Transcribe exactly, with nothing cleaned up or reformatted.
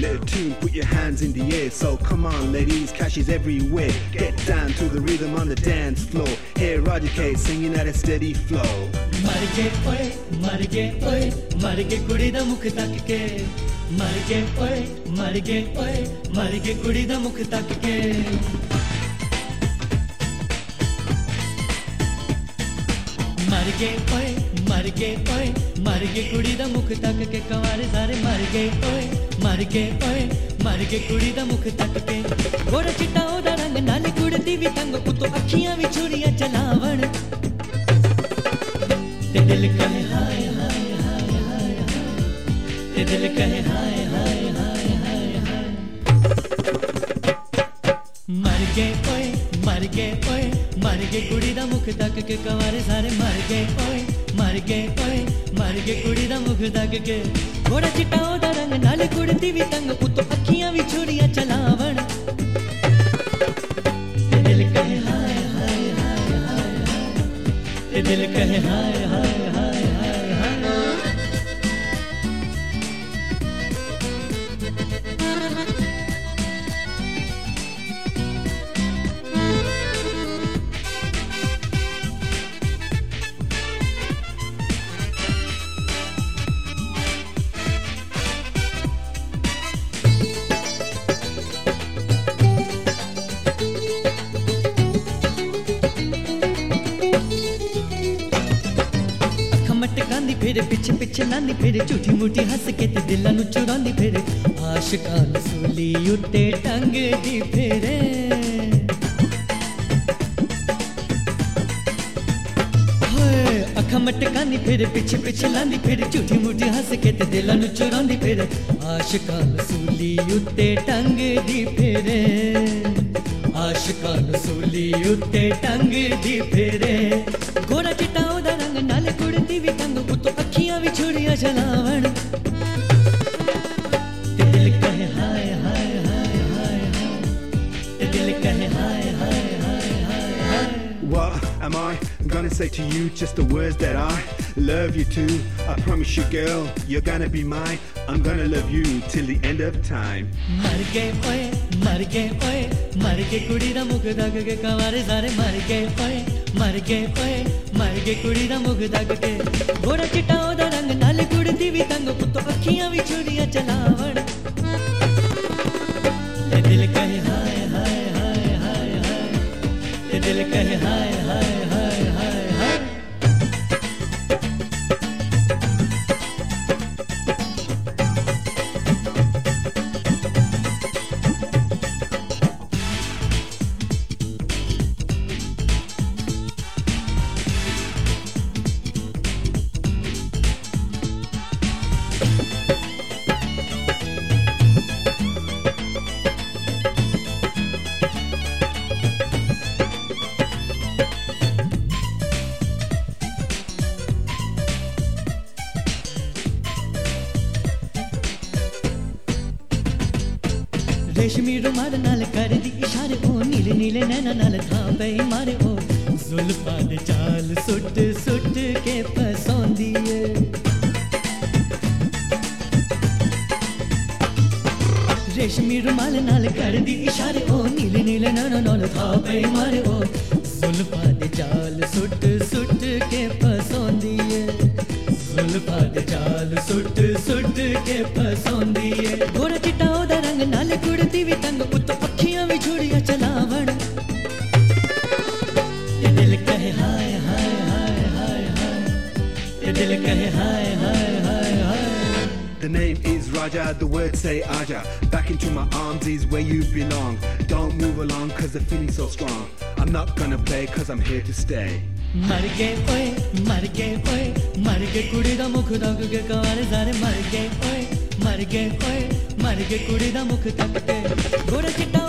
better tune, put your hands in the air. So come on ladies, cash is everywhere. Get down to the rhythm on the dance floor. Hear Roger K singing at a steady flow. मर गए ओए मर गए ओए मर गए कुड़ी दा मुख तक के मर गए ओए मर गए ओए मर गए कुड़ी दा मुख तक के मर गए ओए मर गए ओए मर गए कुड़ी दा मुख तक के कंवारे सारे मर गए ओए मर गए ओए मर गए कुड़ी दा मुख तक के गोरा चिट्टा ओदा रंग नाल कुड़दी वी तंग उतो अखियां वी छुरियां चलावण ते दिल कहे हाय हाय हाय हाय हाय ते दिल कहे हाय हाय हाय हाय हाय मर गए ओए मर गए ओए मर गए कुड़ी दा मुख तक के कंवारे सारे मर गए ओए मर गए ओए मर गए कुड़ी दा मुख तक के घोड़ा चिट्टा ओदा रंग नाल कुड़दी वी तंग उतो अखियां वी छुरियां चलावण ते दिल कहे हाय हाय हाय हाय हाय ते दिल कहे हाय हाय हाय हाय हाय मटकांदी फिर पिछे पिछे लांदी फिर झूठी मूठी हस के ते दिलां नू चुरांदी फिर आशिकां नू सूली उत्ते टंगदी फिरे होए अखां मटकांदी फिर पिछे पिछे लांदी फिर झूठी मूठी हस के ते दिलां नू चुरांदी फिर आशिकां नू सूली उत्ते टंगदी फिरे आशिकां नू सूली उत्ते टंगदी फिरे गोरा चिट्टा ओदा रंग नाल कुड़दी वी तंग उतो अखियां वी छुरियां चलावण ते दिल कहे हाय हाय हाय हाय हाय ते दिल कहे हाय हाय हाय हाय हाय What am I gonna say to you? Just the words that I love you too. I promise you girl, you're gonna be mine. I'm gonna love you till the end of time. मर गए ओए मर गए ओए मर गए कुड़ी दा मुख तक के कंवारे सारे मर गए ओए मर गए ओए मर गए कुड़ी दा मुख तक के गोरा चिट्टा ओदा रंग नाल कुड़दी वी तंग उतो अखियां वी छुरियां चलावण ते दिल कहे हाय हाय हाय हाय हाय ते दिल कहे हाय हाय हाय हाय हाय रेशमी रुमाल नाल कर दी इशारे ओ नीले नीले नैना नाल था पे मारे ओ जुल्फां दे चाल सुट सुट के फसौंदी है रेशमी रुमाल नाल कर दी इशारे ओ नीले नीले नैना नाल था पे मारे ओ जुल्फां दे चाल सुट सुट के फसौंदी है जुल्फां दे चाल सुट सुट के फसौंदी है गोरा चिट्टा ओदा रंग नाल कुड़दी वी तंग उतो अखियां वी छुरियां चलावण ते दिल कहे हाय हाय हाय हाय हाय ते दिल कहे हाय हाय हाय हाय The name is Raja, the words say Aja. Back into my arms is where you belong. Don't move along cause the feeling's so strong. I'm not gonna play cause I'm here to stay. मर गए ओए मर गए ओए मर गए कुड़ी दा मुख तक के कंवारे सारे मर गए ओए मर गए ओए मर गए कुड़ी दा मुख तक के गोरा चिट्टा